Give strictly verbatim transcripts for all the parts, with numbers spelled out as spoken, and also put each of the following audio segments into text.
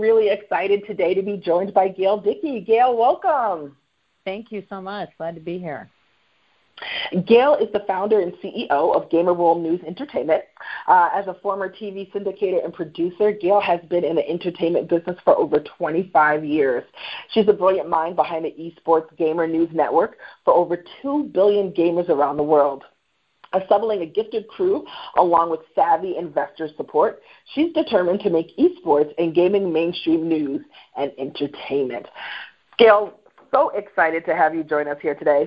Really excited today to be joined by Gail Dickey. Gail, welcome. Thank you so much. Glad to be here. Gail is the founder and C E O of Gamer World News Entertainment. Uh, as a former T V syndicator and producer, Gail has been in the entertainment business for over twenty-five years. She's the brilliant mind behind the Esports Gamer News Network for over two billion gamers around the world. Assembling a gifted crew along with savvy investor support, she's determined to make esports and gaming mainstream news and entertainment. Gail, so excited to have you join us here today.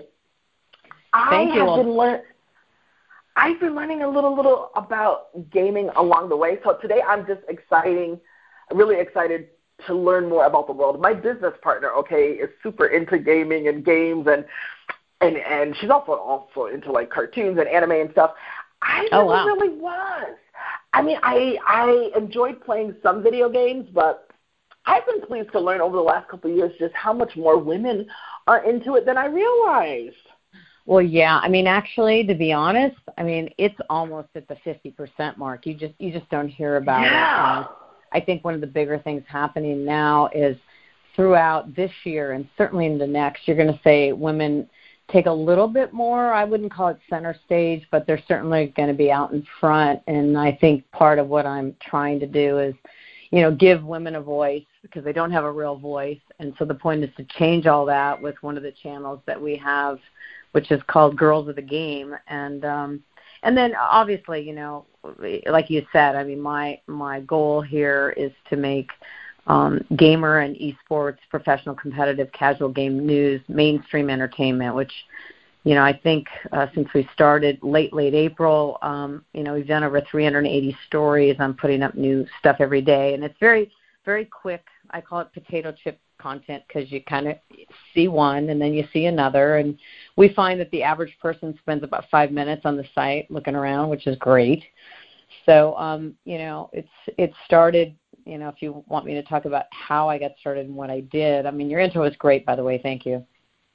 Thank I you. have been learn- I've been learning a little, little about gaming along the way. So today I'm just exciting, really excited to learn more about the world. My business partner, okay, is super into gaming and games, and and and she's also also into like cartoons and anime and stuff. I Oh, never wow. really was. I mean, I I enjoyed playing some video games, but I've been pleased to learn over the last couple of years just how much more women are into it than I realized. Well, yeah. I mean, actually, to be honest, I mean, it's almost at the fifty percent mark. You just you just don't hear about Yeah. it. And I think one of the bigger things happening now is throughout this year and certainly into next, you're going to say women take a little bit more. I wouldn't call it center stage, but they're certainly going to be out in front. And I think part of what I'm trying to do is, you know, give women a voice because they don't have a real voice. And so the point is to change all that with one of the channels that we have, which is called Girls of the Game. And um, and then obviously, you know, like you said, I mean, my, my goal here is to make um, gamer and esports, professional, competitive, casual game news, mainstream entertainment, which, you know, I think uh, since we started late, late April, um, you know, we've done over three hundred eighty stories. I'm putting up new stuff every day. And it's very, very quick. I call it potato chip content because you kind of see one and then you see another. And we find that the average person spends about five minutes on the site looking around, which is great. So, um, you know, it's it started, you know, if you want me to talk about how I got started and what I did. I mean, your intro was great, by the way. Thank you.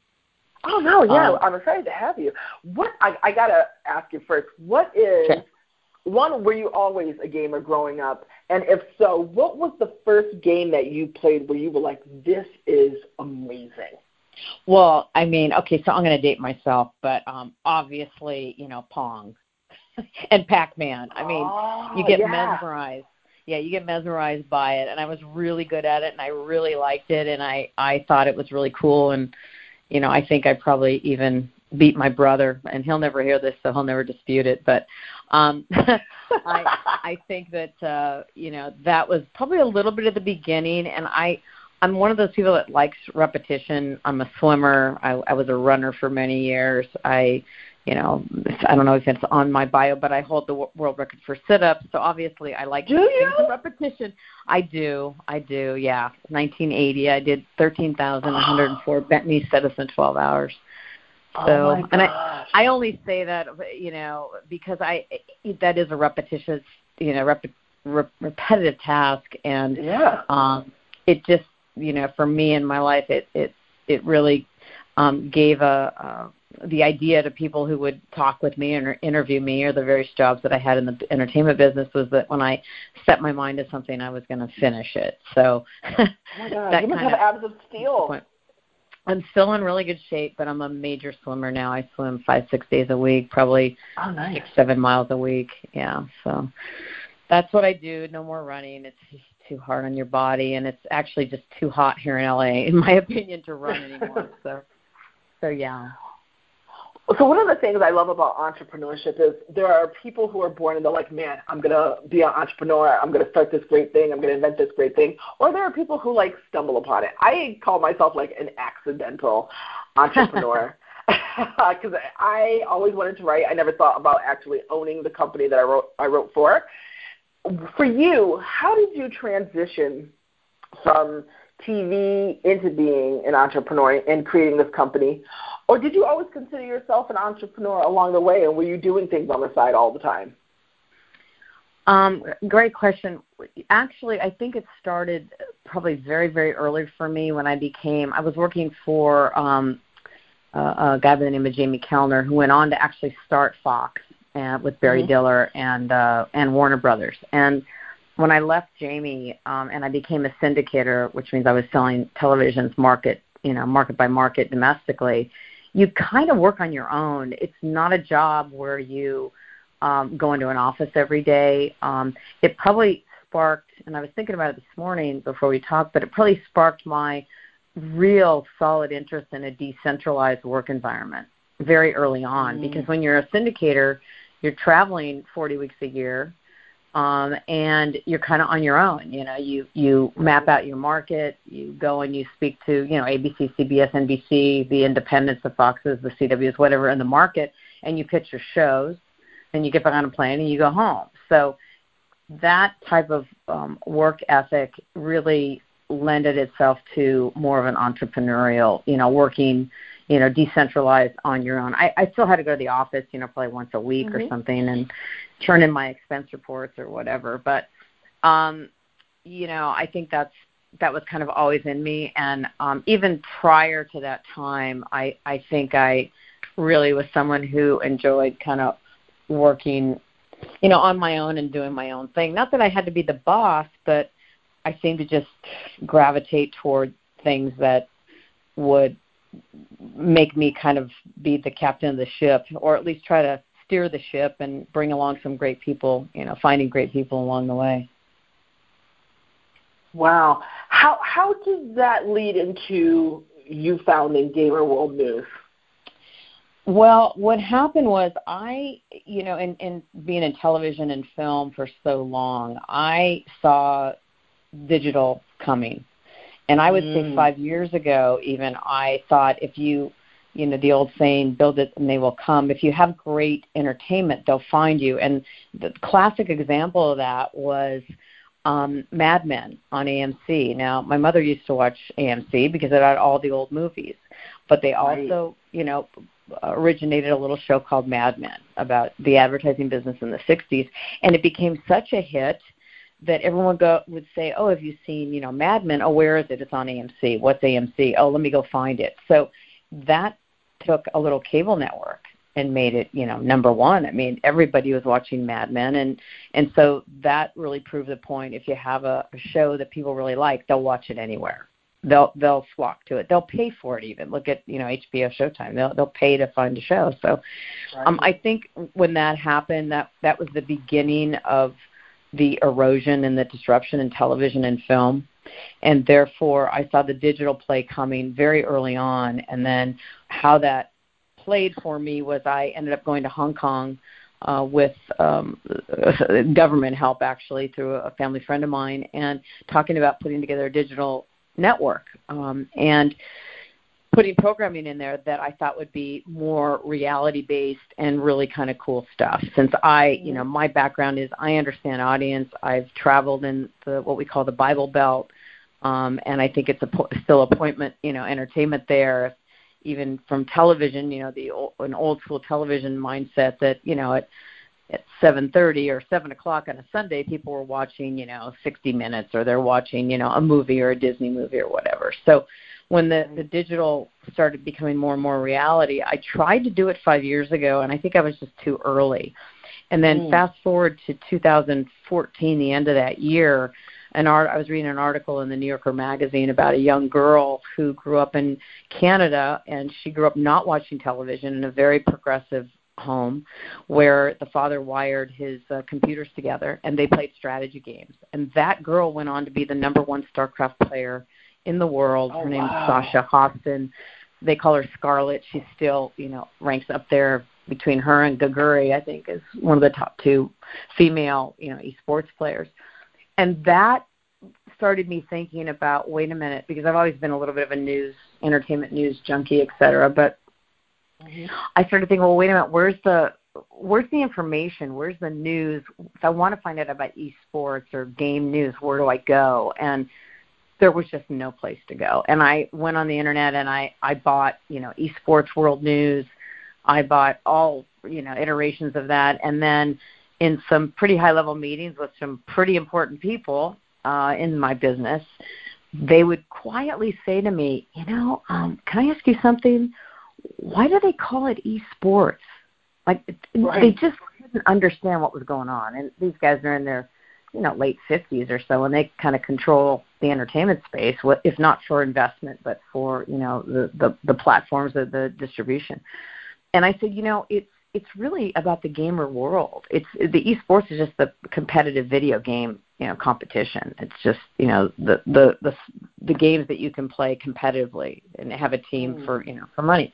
Oh, no, yeah, Um, I'm excited to have you. What I, I got to ask you first, what is, Sure. one, were you always a gamer growing up? And if so, what was the first game that you played where you were like, this is amazing? Well, I mean, okay, so I'm going to date myself, but um, obviously, you know, Pong and Pac-Man. I mean, oh, you get yeah. mesmerized. Yeah, you get mesmerized by it, and I was really good at it, and I really liked it, and I, I thought it was really cool, and, you know, I think I probably even beat my brother, and he'll never hear this, so he'll never dispute it, but um, I, I think that, uh, you know, that was probably a little bit at the beginning, and I, I'm one of those people that likes repetition. I'm a swimmer. I, I was a runner for many years. I, you know, I don't know if it's on my bio, but I hold the w- world record for sit-ups. So obviously I like Do you? things in repetition. I do. I do, yeah. nineteen eighty, I did thirteen thousand one hundred four bent knee sit-ups in twelve hours. So, oh my and I, gosh. I only say that, you know, because I, that is a repetitious, you know, rep, rep, repetitive task. And Yeah. um, it just, you know, for me in my life, it, it, it really um, gave a, a, the idea to people who would talk with me or interview me, or the various jobs that I had in the entertainment business, was that when I set my mind to something, I was going to finish it. So oh my God, that you must kind have of abs of steel. I'm still in really good shape, but I'm a major swimmer now. I swim five, six days a week, probably Oh, nice. six, seven miles a week. Yeah, so that's what I do. No more running. It's just too hard on your body, and it's actually just too hot here in L A, in my opinion, to run anymore. so, so yeah. So one of the things I love about entrepreneurship is there are people who are born and they're like, man, I'm going to be an entrepreneur. I'm going to start this great thing. I'm going to invent this great thing. Or there are people who, like, stumble upon it. I call myself, like, an accidental entrepreneur because I always wanted to write. I never thought about actually owning the company that I wrote, I wrote for. For you, how did you transition from T V into being an entrepreneur and creating this company? Or did you always consider yourself an entrepreneur along the way, and were you doing things on the side all the time? Um, great question. Actually, I think it started probably very, very early for me when I became, I was working for um, a, a guy by the name of Jamie Kellner, who went on to actually start Fox uh, with Barry Mm-hmm. Diller and uh, and Warner Brothers. And when I left Jamie um, and I became a syndicator, which means I was selling televisions market, you know, market by market domestically, you kind of work on your own. It's not a job where you um, go into an office every day. Um, it probably sparked, and I was thinking about it this morning before we talked, but it probably sparked my real solid interest in a decentralized work environment very early on. Mm. Because when you're a syndicator, you're traveling forty weeks a year. Um, and you're kind of on your own. You know, you, you map out your market, you go and you speak to, you know, A B C, C B S, N B C, the independents, the Foxes, the C Ws, whatever in the market, and you pitch your shows, and you get back on a plane and you go home. So that type of um, work ethic really lended itself to more of an entrepreneurial, you know, working, you know, decentralized on your own. I, I still had to go to the office, you know, probably once a week mm-hmm. or something and turn in my expense reports or whatever. But, um, you know, I think that's, that was kind of always in me. And um, even prior to that time, I, I think I really was someone who enjoyed kind of working, you know, on my own and doing my own thing. Not that I had to be the boss, but I seemed to just gravitate toward things that would make me kind of be the captain of the ship, or at least try to steer the ship and bring along some great people, you know, finding great people along the way. Wow. How how did that lead into you founding Gamer World News? Well, what happened was I, you know, in, in being in television and film for so long, I saw digital coming. And I would mm. say five years ago even, I thought if you, you know, the old saying, build it and they will come. If you have great entertainment, they'll find you. And the classic example of that was um, Mad Men on A M C. Now, my mother used to watch A M C because it had all the old movies. But they also, right. you know, originated a little show called Mad Men about the advertising business in the sixties. And it became such a hit that everyone would, go, would say, oh, have you seen, you know, Mad Men? Oh, where is it? It's on A M C. What's A M C? Oh, let me go find it. So that took a little cable network and made it, you know, number one. I mean, everybody was watching Mad Men. And, and so that really proved the point. If you have a, a show that people really like, they'll watch it anywhere. They'll they'll flock to it. They'll pay for it even. Look at, you know, H B O Showtime. They'll they'll pay to find a show. So right. um, I think when that happened, that, that was the beginning of the erosion and the disruption in television and film. And therefore, I saw the digital play coming very early on. And then how that played for me was I ended up going to Hong Kong uh, with um, government help, actually, through a family friend of mine, and talking about putting together a digital network um, and putting programming in there that I thought would be more reality-based and really kind of cool stuff. Since I, you know, my background is I understand audience. I've traveled in the what we call the Bible Belt, um, and I think it's a, still appointment, you know, entertainment there. Even from television, you know, the old, an old-school television mindset that, you know, at at seven thirty or seven o'clock on a Sunday, people were watching, you know, sixty minutes, or they're watching, you know, a movie or a Disney movie or whatever. So when the, the digital started becoming more and more reality, I tried to do it five years ago, and I think I was just too early. And then mm. fast forward to two thousand fourteen, the end of that year, an art, I was reading an article in the New Yorker magazine about a young girl who grew up in Canada, and she grew up not watching television in a very progressive home where the father wired his uh, computers together, and they played strategy games. And that girl went on to be the number one StarCraft player in the world. Oh, her name's wow. Sasha Hostin. They call her Scarlet. She's still, you know, ranks up there between her and Gaguri, I think, is one of the top two female, you know, esports players. And that started me thinking about, wait a minute, because I've always been a little bit of a news, entertainment news junkie, et cetera. But mm-hmm. I started thinking, well, wait a minute, where's the where's the information? Where's the news? If I want to find out about esports or game news, where do I go? And there was just no place to go. And I went on the internet and I, I bought, you know, Esports World News. I bought all, you know, iterations of that. And then in some pretty high-level meetings with some pretty important people uh, in my business, they would quietly say to me, you know, um, can I ask you something? Why do they call it esports? Like, right. They just couldn't understand what was going on. And these guys are in their you know, late fifties or so, and they kind of control the entertainment space, if not for investment, but for, you know, the, the, the platforms of the distribution. And I said, you know, it's, it's really about the gamer world. It's the esports is just the competitive video game, you know, competition. It's just, you know, the, the, the, the games that you can play competitively and have a team mm. for, you know, for money.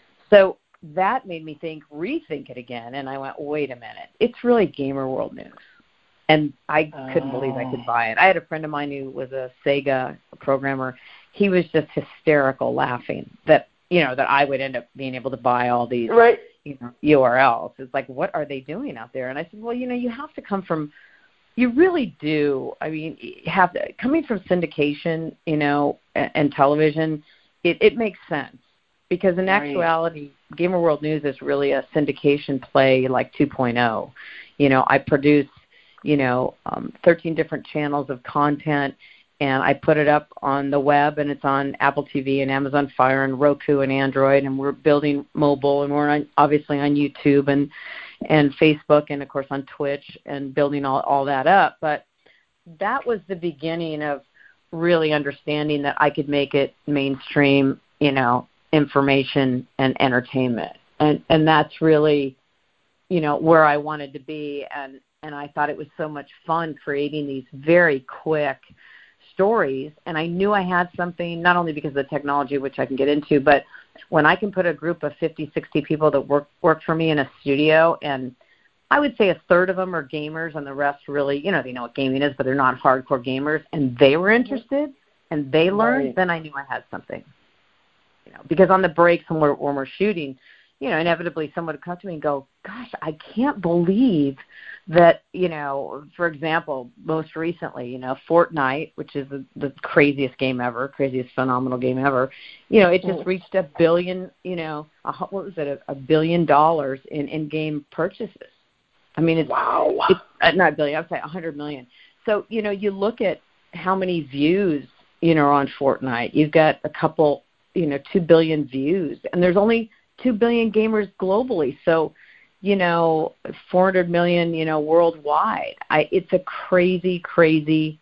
So that made me think, rethink it again. And I went, wait a minute, it's really gamer world news. And I couldn't oh. believe I could buy it. I had a friend of mine who was a Sega programmer. He was just hysterical laughing that, you know, that I would end up being able to buy all these right. you know, U R Ls. It's like, what are they doing out there? And I said, well, you know, you have to come from, you really do. I mean, you have to, coming from syndication, you know, and, and television, it, it makes sense. Because in right. actuality, Gamer World News is really a syndication play like two point oh. You know, I produce, you know, um, thirteen different channels of content, and I put it up on the web, and it's on Apple T V and Amazon Fire and Roku and Android, and we're building mobile, and we're on, obviously on YouTube and and Facebook and, of course, on Twitch and building all, all that up. But that was the beginning of really understanding that I could make it mainstream, you know, information and entertainment. And and that's really, you know, where I wanted to be. And, and I thought it was so much fun creating these very quick stories. And I knew I had something, not only because of the technology, which I can get into, but when I can put a group of fifty, sixty people that work work for me in a studio, and I would say a third of them are gamers and the rest really, you know, they know what gaming is, but they're not hardcore gamers, and they were interested and they learned, right. then I knew I had something. You know, because on the breaks when we're, when we're shooting, you know, inevitably someone would come to me and go, gosh, I can't believe that, you know, for example, most recently, you know, Fortnite, which is the, the craziest game ever, craziest phenomenal game ever, you know, it just mm. reached a billion, you know, a, what was it, a, a billion dollars in in-game purchases. I mean, it's, wow. it's uh, not a billion, I would say a hundred million. So, you know, you look at how many views, you know, on Fortnite. You've got a couple, you know, two billion views, and there's only two billion gamers globally. So, you know, four hundred million, you know, worldwide. I, it's a crazy, crazy.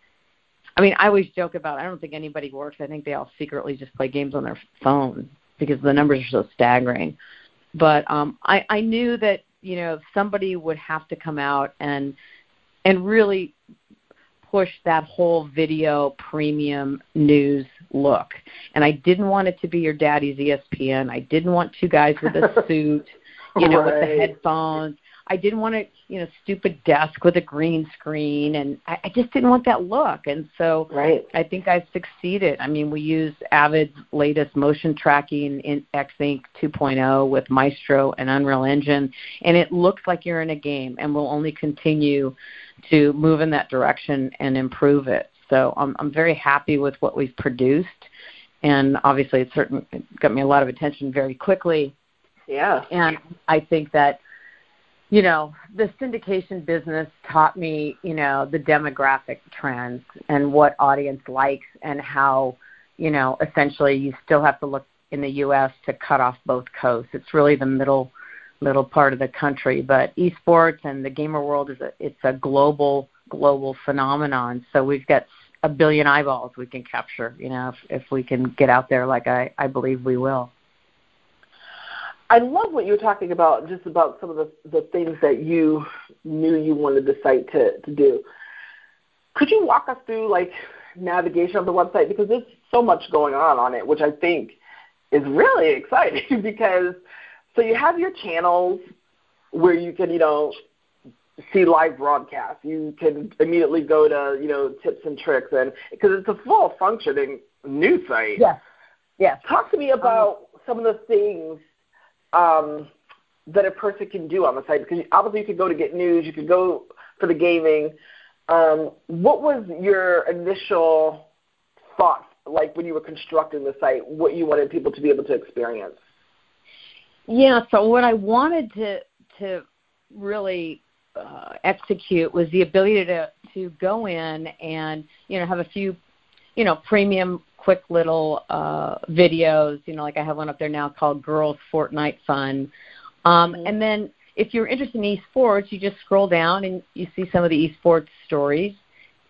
I mean, I always joke about, I don't think anybody works. I think they all secretly just play games on their phone because the numbers are so staggering. But um, I, I knew that, you know, somebody would have to come out and and really push that whole video premium news look. And I didn't want it to be your daddy's E S P N. I didn't want two guys with a suit, you know, right. with the headphones. I didn't want a, you know, stupid desk with a green screen. And I, I just didn't want that look. And so right. I think I've succeeded. I mean, we use Avid's latest motion tracking in Xink two point oh with Maestro and Unreal Engine. And it looks like you're in a game, and we'll only continue to move in that direction and improve it. So I'm, I'm very happy with what we've produced. And obviously it certainly got me a lot of attention very quickly. Yeah. And I think that, you know, the syndication business taught me, you know, the demographic trends and what audience likes and how, you know, essentially you still have to look in the U S to cut off both coasts. It's really the middle middle part of the country. But esports and the gamer world is a it's a global global phenomenon. So we've got a billion eyeballs we can capture, you know, if, if we can get out there like I, I believe we will. I love what you were talking about, just about some of the, the things that you knew you wanted the site to, to do. Could you walk us through, like, navigation of the website? Because there's so much going on on it, which I think is really exciting because, so you have your channels where you can, you know, see live broadcasts. You can immediately go to, you know, tips and tricks, and because it's a full functioning news site. Yes. Yes. Talk to me about um, some of the things um, that a person can do on the site, because obviously you could go to get news, you could go for the gaming. Um, what was your initial thoughts, like when you were constructing the site, what you wanted people to be able to experience? Yeah, so what I wanted to to really uh, execute was the ability to, to go in and, you know, have a few, you know, premium quick little uh, videos, you know, like I have one up there now called Girls Fortnite Fun. Um, mm-hmm. And then if you're interested in esports, you just scroll down and you see some of the esports stories.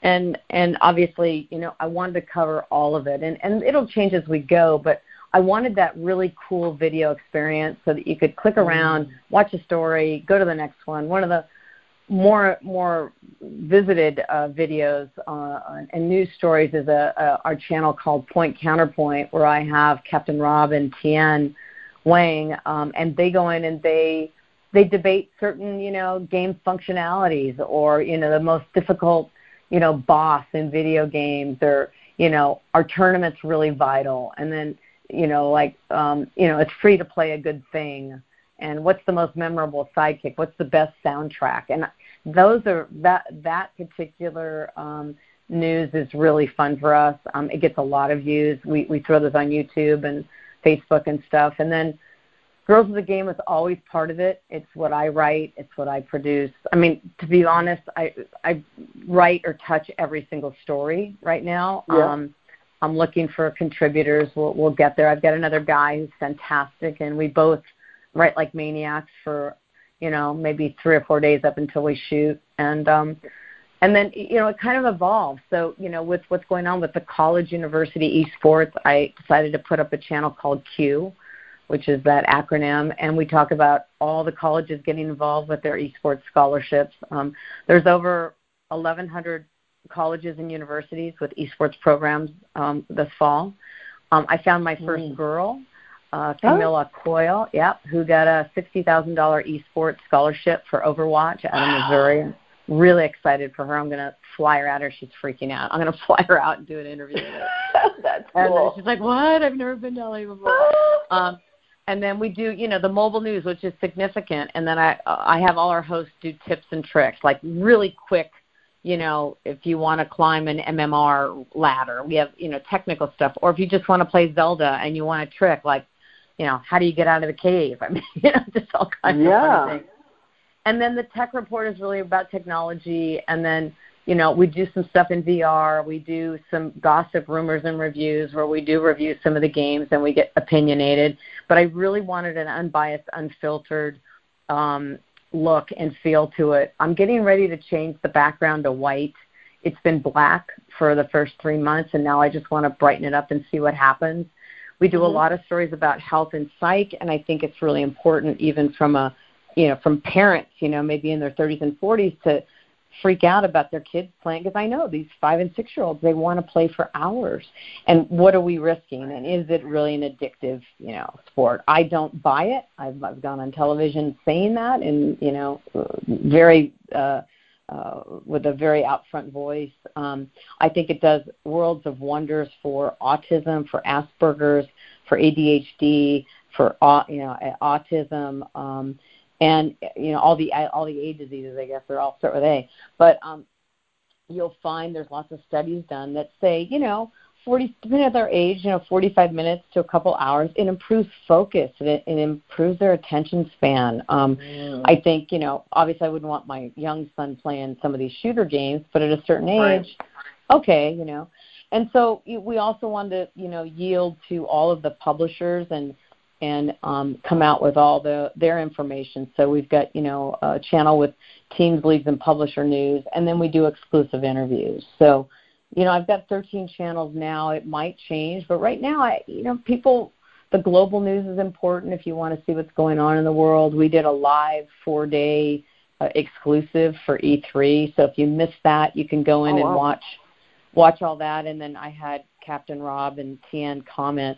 and and obviously, you know, I wanted to cover all of it, and and it'll change as we go, but I wanted that really cool video experience so that you could click around, watch a story, go to the next one. One of the more more visited uh, videos uh, and news stories is a, a our channel called Point Counterpoint, where I have Captain Rob and Tien Wang, um, and they go in and they they debate certain, you know, game functionalities, or, you know, the most difficult, you know, boss in video games, or, you know, are tournaments really vital? And then, you know, like, um, you know, it's free to play a good thing. And what's the most memorable sidekick? What's the best soundtrack? And those are, that, that particular um, news is really fun for us. Um, it gets a lot of views. We, we throw those on YouTube and Facebook and stuff. And then Girls of the Game is always part of it. It's what I write. It's what I produce. I mean, to be honest, I I write or touch every single story right now. Yeah. Um, I'm looking for contributors. We'll, we'll get there. I've got another guy who's fantastic, and we both write like maniacs for, you know, maybe three or four days up until we shoot. And um, and then, you know, it kind of evolves. So, you know, with what's going on with the college university esports, I decided to put up a channel called Q, which is that acronym, and we talk about all the colleges getting involved with their esports scholarships. Um, there's over eleven hundred colleges and universities with esports programs um, this fall. Um, I found my first mm. girl, uh, Camilla oh. Coyle, yep, who got a sixty thousand dollars esports scholarship for Overwatch out of Missouri. Really excited for her. I'm going to fly her out, or she's freaking out. I'm going to fly her out and do an interview with her. That's and cool. She's like, what? I've never been to L A before. um, And then we do, you know, the mobile news, which is significant. And then I I have all our hosts do tips and tricks, like really quick, you know, if you want to climb an M M R ladder. We have, you know, technical stuff. Or if you just want to play Zelda and you want a trick, like, you know, how do you get out of the cave? I mean, you know, just all kinds yeah. of funny things. And then the tech report is really about technology. And then, you know, we do some stuff in V R. We do some gossip, rumors, and reviews where we do review some of the games and we get opinionated. But I really wanted an unbiased, unfiltered um, look and feel to it. I'm getting ready to change the background to white. It's been black for the first three months, and now I just want to brighten it up and see what happens. We do mm-hmm. a lot of stories about health and psych, and I think it's really important even from a, you know, from parents, you know, maybe in their thirties and forties to freak out about their kids playing, because I know these five and six year olds, they want to play for hours. And what are we risking? And is it really an addictive, you know, sport? I don't buy it. I've, I've gone on television saying that, and, you know, very uh, uh, with a very upfront voice. Um, I think it does worlds of wonders for autism, for Asperger's, for A D H D, for you know autism. Um, And, you know, all the all the A diseases, I guess, they're all start with A. But um, you'll find there's lots of studies done that say, you know, forty, depending on their age, you know, forty-five minutes to a couple hours, it improves focus. It, it improves their attention span. Um, mm. I think, you know, obviously I wouldn't want my young son playing some of these shooter games, but at a certain age, right. okay, you know. And so we also wanted to, you know, yield to all of the publishers and and um, come out with all the their information. So we've got, you know, a channel with teams, leagues, and publisher news, and then we do exclusive interviews. So, you know, I've got thirteen channels now. It might change, but right now, I, you know, people, the global news is important if you want to see what's going on in the world. We did a live four-day uh, exclusive for E three, so if you missed that, you can go in oh, and wow. watch watch all that. And then I had Captain Rob and Tien comment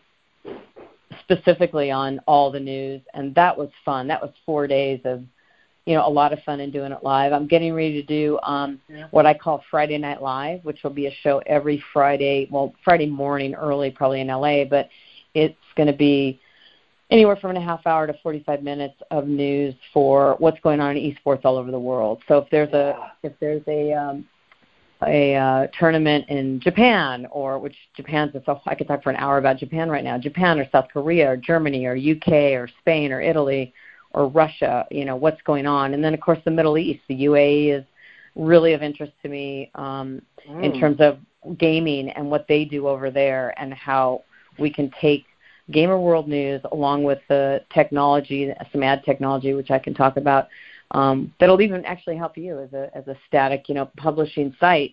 specifically on all the news, and that was fun. That was four days of, you know, a lot of fun in doing it live. I'm getting ready to do um, yeah. what I call Friday Night Live, which will be a show every Friday, well, Friday morning early, probably in L A, but it's going to be anywhere from a half hour to forty-five minutes of news for what's going on in esports all over the world. So if there's yeah. a if there's a um, a uh, tournament in Japan, or which Japan's, so I could talk for an hour about Japan right now, Japan or South Korea or Germany or U K or Spain or Italy or Russia, you know, what's going on. And then, of course, the Middle East, the U A E is really of interest to me um, mm. in terms of gaming and what they do over there and how we can take Gamer World News along with the technology, some ad technology, which I can talk about, Um, that'll even actually help you as a as a static, you know, publishing site,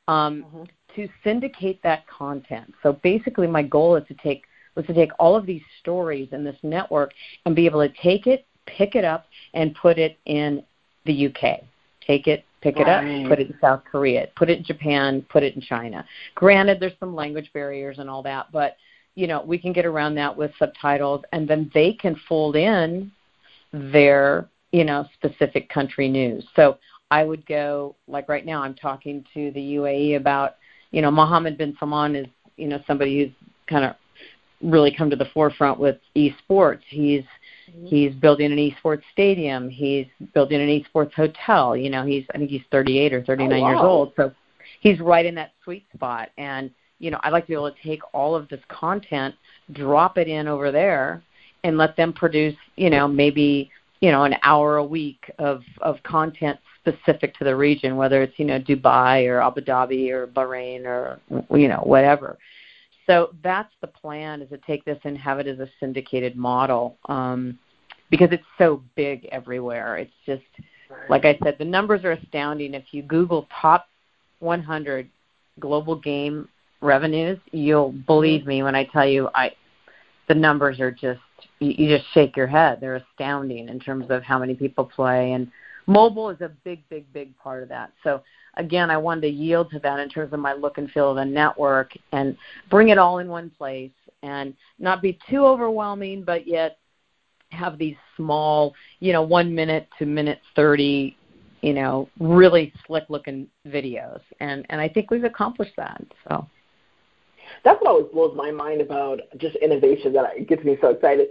um, mm-hmm. to syndicate that content. So basically my goal is to take was to take all of these stories in this network and be able to take it, pick it up, and put it in the U K. Take it, pick it up, right. put it in South Korea, put it in Japan, put it in China. Granted, there's some language barriers and all that, but, you know, we can get around that with subtitles, and then they can fold in their, you know, specific country news. So I would go, like right now I'm talking to the U A E about, you know, Mohammed bin Salman is, you know, somebody who's kind of really come to the forefront with esports. He's mm-hmm. he's building an esports stadium. He's building an esports hotel. You know, he's I think he's thirty-eight or thirty-nine oh, wow. years old. So he's right in that sweet spot. And, you know, I'd like to be able to take all of this content, drop it in over there, and let them produce, you know, maybe, you know, an hour a week of, of content specific to the region, whether it's, you know, Dubai or Abu Dhabi or Bahrain or, you know, whatever. So that's the plan, is to take this and have it as a syndicated model, um, because it's so big everywhere. It's just, like I said, the numbers are astounding. If you Google top one hundred global game revenues, you'll believe me when I tell you I the numbers are just, you, you just shake your head. They're astounding in terms of how many people play, and mobile is a big, big, big part of that. So, again, I wanted to yield to that in terms of my look and feel of the network and bring it all in one place and not be too overwhelming, but yet have these small, you know, one minute to minute thirty, you know, really slick-looking videos. And, and I think we've accomplished that. So that's what always blows my mind about just innovation that it gets me so excited.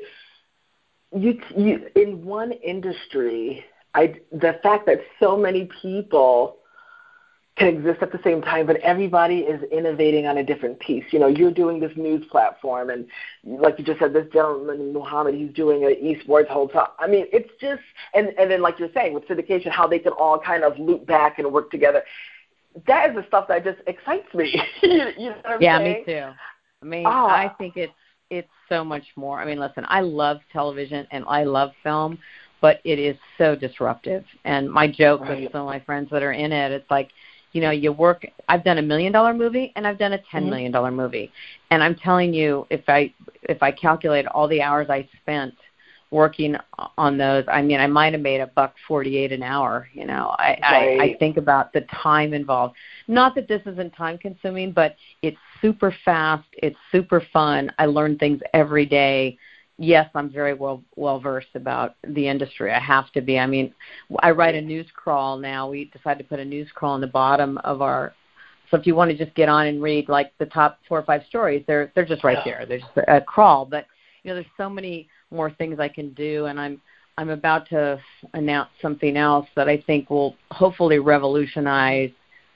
You, you in one industry, I, the fact that so many people can exist at the same time, but everybody is innovating on a different piece. You know, you're doing this news platform, and like you just said, this gentleman, Muhammad, he's doing an esports hotel. I mean, it's just, and, and then like you're saying, with syndication, how they can all kind of loop back and work together. That is the stuff that just excites me. you know what I'm yeah, saying? me too. I mean, oh. I think it's, it's so much more. I mean, listen, I love television and I love film, but it is so disruptive. And my joke right. with some of my friends that are in it, it's like, you know, you work, I've done a million dollar movie and I've done a ten million dollar mm-hmm. movie. And I'm telling you, if I, if I calculate all the hours I spent working on those, I mean, I might have made a buck forty-eight an hour. You know, I, right. I, I think about the time involved. Not that this isn't time consuming, but it's super fast. It's super fun. I learn things every day. Yes, I'm very well well versed about the industry. I have to be. I mean, I write a news crawl now. We decided to put a news crawl on the bottom of our. So if you want to just get on and read like the top four or five stories, they're they're just right there. There's a crawl, but you know, there's so many more things I can do, and I'm I'm about to announce something else that I think will hopefully revolutionize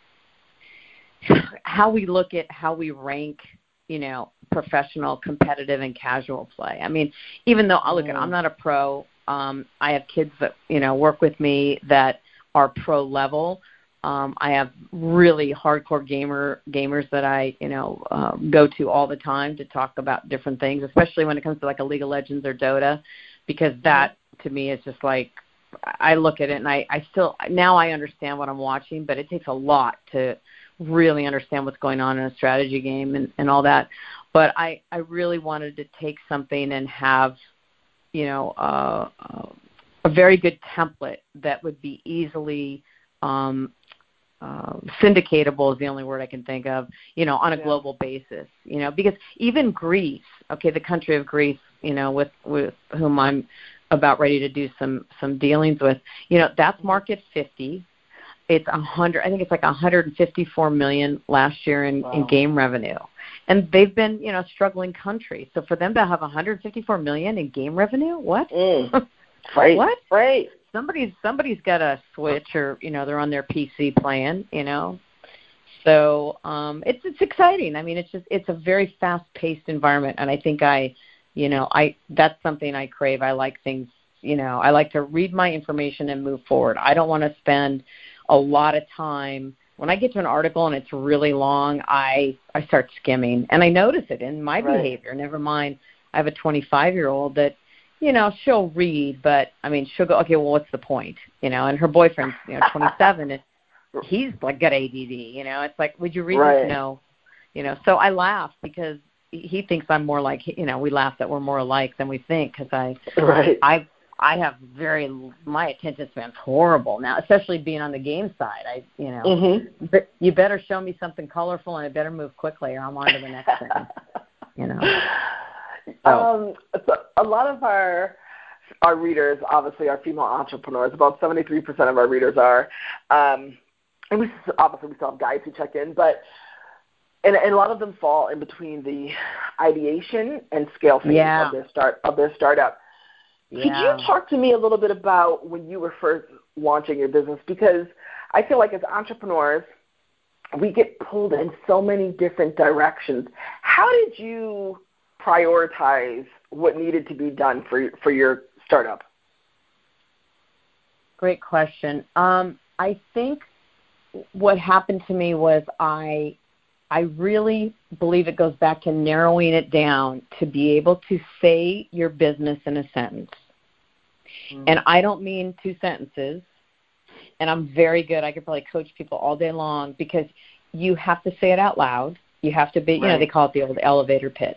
how we look at how we rank, you know, professional, competitive, and casual play. I mean, even though I look at, I'm not a pro, um, I have kids that, you know, work with me that are pro level. Um, I have really hardcore gamer gamers that I, you know, uh, go to all the time to talk about different things, especially when it comes to like a League of Legends or Dota, because that to me is just like, I look at it and I, I still, now I understand what I'm watching, but it takes a lot to really understand what's going on in a strategy game and, and all that. But I, I really wanted to take something and have, you know, uh, uh, a very good template that would be easily um, uh, syndicatable is the only word I can think of, you know, on a yeah. global basis, you know, because even Greece, okay, the country of Greece, you know, with, with whom I'm about ready to do some, some dealings with, you know, that's market fifty. It's a hundred. I think it's like one hundred fifty-four million last year in, wow. in game revenue, and they've been, you know, a struggling country. So for them to have one hundred fifty-four million in game revenue, what? Mm. Right. What? Right. Somebody's somebody's got a Switch, or you know, they're on their P C playing, you know. So um, it's it's exciting. I mean, it's just it's a very fast-paced environment, and I think I, you know, I that's something I crave. I like things, you know, I like to read my information and move forward. I don't want to spend a lot of time. When I get to an article and it's really long, I, I start skimming, and I notice it in my right. behavior. Never mind, I have a twenty-five-year-old that, you know, she'll read, but, I mean, she'll go, okay, well, what's the point? You know, and her boyfriend's, you know, twenty-seven, and he's like got A D D, you know. It's like, would you read right. this? No. You know, so I laugh because he thinks I'm more like, you know, we laugh that we're more alike than we think because I, right. I, I have very, my attention span's horrible now, especially being on the game side. I, you know, mm-hmm. but you better show me something colorful and I better move quickly or I'm on to the next thing, you know. So. Um, so a lot of our our readers, obviously, are female entrepreneurs. About seventy-three percent of our readers are. Um, and we obviously we still have guys who check in, but and, and a lot of them fall in between the ideation and scale phase yeah. of their start of their startup. Yeah. Could you talk to me a little bit about when you were first launching your business? Because I feel like as entrepreneurs, we get pulled in so many different directions. How did you prioritize what needed to be done for for your startup? Great question. Um, I think what happened to me was I I really believe it goes back to narrowing it down to be able to say your business in a sentence. Mm-hmm. And I don't mean two sentences. And I'm very good. I could probably coach people all day long because you have to say it out loud. You have to be, you right. know, they call it the old elevator pitch.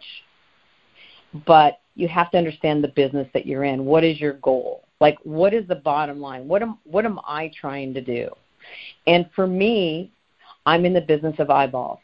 But you have to understand the business that you're in. What is your goal? Like, what is the bottom line? What am what am I trying to do? And for me, I'm in the business of eyeballs.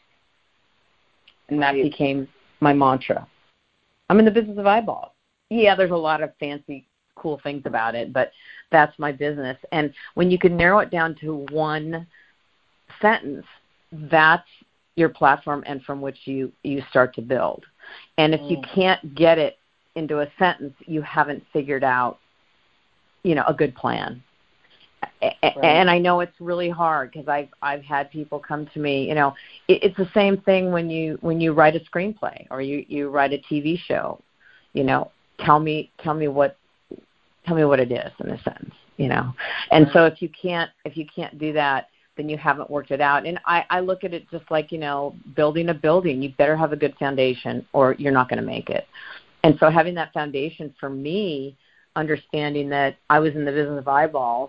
And that right. became my mantra. I'm in the business of eyeballs. Yeah, there's a lot of fancy, cool things about it, but that's my business. And when you can narrow it down to one sentence, that's your platform and from which you, you start to build. And if mm. you can't get it into a sentence, you haven't figured out, you know, a good plan. Right. And I know it's really hard because I've I've had people come to me. You know, it, it's the same thing when you when you write a screenplay or you, you write a T V show. You know, tell me tell me what tell me what it is in a sentence. You know, and right. so if you can't if you can't do that, then you haven't worked it out. And I, I look at it just like, you know, building a building. You better have a good foundation or you're not going to make it. And so having that foundation for me, understanding that I was in the business of eyeballs.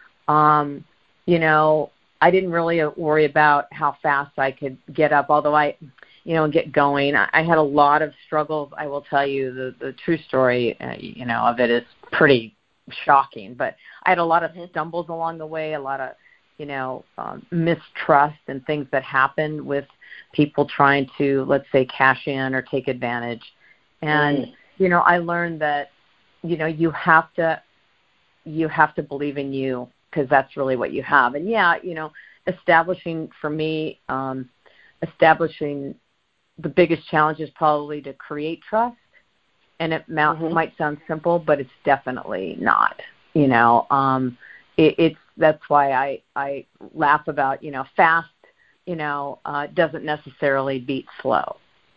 Um, you know, I didn't really worry about how fast I could get up, although I, you know, get going. I, I had a lot of struggles. I will tell you the, the true story, uh, you know, of it is pretty shocking. But I had a lot of stumbles along the way, a lot of, you know, um, mistrust and things that happened with people trying to, let's say, cash in or take advantage. And, mm. you know, I learned that, you know, you have to, you have to believe in you. Because that's really what you have. And, yeah, you know, establishing, for me, um, establishing the biggest challenge is probably to create trust. And it ma- mm-hmm. might sound simple, but it's definitely not, you know. Um, it, it's that's why I, I laugh about, you know, fast, you know, uh, doesn't necessarily beat slow.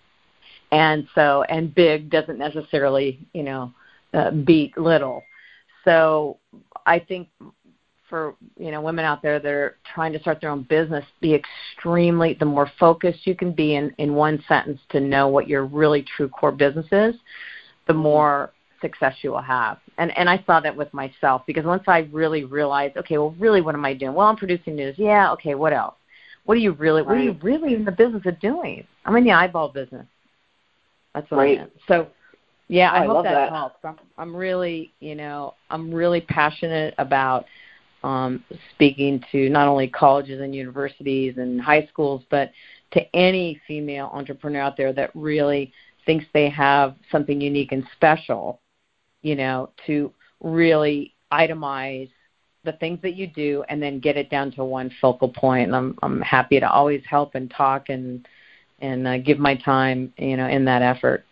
And so, and big doesn't necessarily, you know, uh, beat little. So I think for, you know, women out there that are trying to start their own business, be extremely, the more focused you can be in, in one sentence to know what your really true core business is, the more success you will have. And and I saw that with myself because once I really realized, okay, well, really, what am I doing? Well, I'm producing news. Yeah, okay, what else? What are you really, right. what are you really in the business of doing? I'm in the eyeball business. That's what right. I'm in. So, yeah, oh, I hope I that, that helps. I'm, I'm really, you know, I'm really passionate about Um, speaking to not only colleges and universities and high schools, but to any female entrepreneur out there that really thinks they have something unique and special, you know, to really itemize the things that you do and then get it down to one focal point. And I'm, I'm happy to always help and talk and, and uh, give my time, you know, in that effort.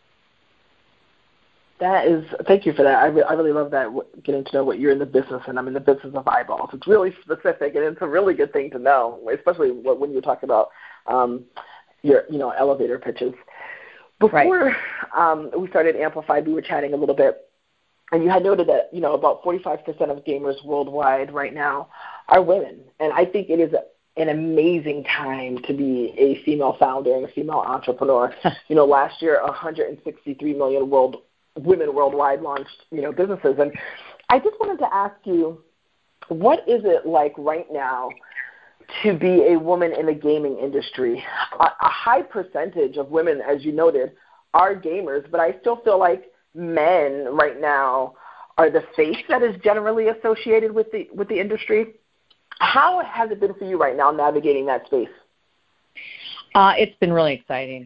That is, thank you for that. I, re- I really love that, getting to know what you're in the business, and I'm in the business of eyeballs. It's really specific, and it's a really good thing to know, especially when you're talking about um, your, you know, elevator pitches. Before right. um, we started Amplified, we were chatting a little bit, and you had noted that, you know, about forty-five percent of gamers worldwide right now are women, and I think it is an amazing time to be a female founder and a female entrepreneur. You know, last year, one hundred sixty-three million world women worldwide launched, you know, businesses. And I just wanted to ask you, what is it like right now to be a woman in the gaming industry. A, a high percentage of women, as you noted, are gamers, but I still feel like men right now are the face that is generally associated with the with the industry. How has it been for you right now navigating that space? Uh, it's been really exciting.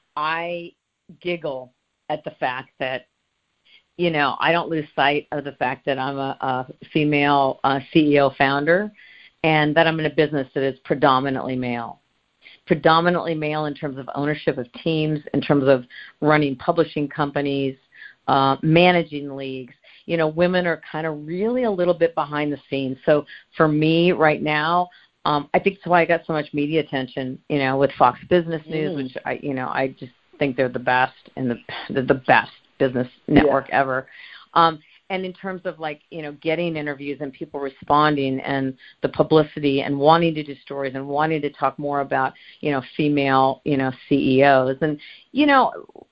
I giggle at the fact that, you know, I don't lose sight of the fact that I'm a, a female uh, C E O founder and that I'm in a business that is predominantly male. Predominantly male in terms of ownership of teams, in terms of running publishing companies, uh, managing leagues. You know, women are kind of really a little bit behind the scenes. So for me right now, um, I think that's why I got so much media attention, you know, with Fox Business News, mm. which I, you know, I just think they're the best and the they're the best business network yeah. ever. Um, and in terms of like, you know, getting interviews and people responding and the publicity and wanting to do stories and wanting to talk more about, you know, female, you know, C E Os. And, you know,